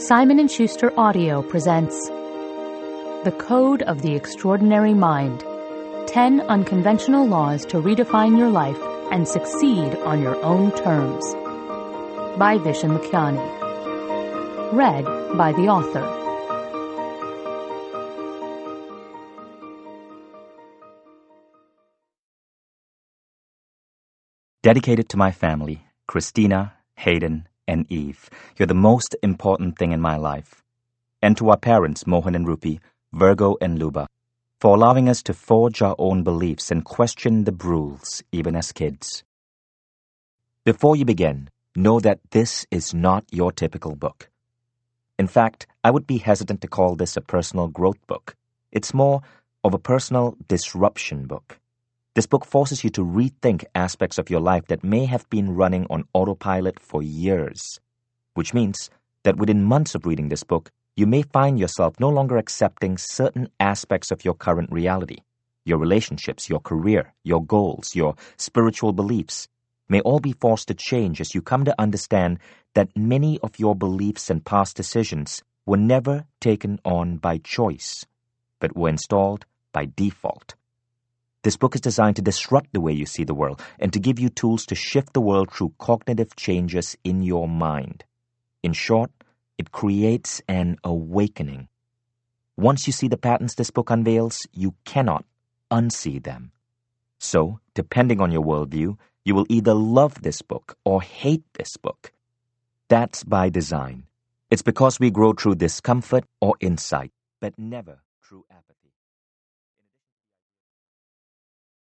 Simon & Schuster Audio presents The Code of the Extraordinary Mind, 10 Unconventional Laws to Redefine Your Life and Succeed on Your Own Terms, by Vishen Lakhiani. Read by the author. Dedicated to my family, Christina, Hayden, and Eve, you're the most important thing in my life. And to our parents, Mohan and Rupi, Virgo and Luba, for allowing us to forge our own beliefs and question the rules, even as kids. Before you begin, know that this is not your typical book. In fact, I would be hesitant to call this a personal growth book. It's more of a personal disruption book. This book forces you to rethink aspects of your life that may have been running on autopilot for years, which means that within months of reading this book, you may find yourself no longer accepting certain aspects of your current reality. Your relationships, your career, your goals, your spiritual beliefs may all be forced to change as you come to understand that many of your beliefs and past decisions were never taken on by choice, but were installed by default. This book is designed to disrupt the way you see the world and to give you tools to shift the world through cognitive changes in your mind. In short, it creates an awakening. Once you see the patterns this book unveils, you cannot unsee them. So, depending on your worldview, you will either love this book or hate this book. That's by design. It's because we grow through discomfort or insight, but never through apathy.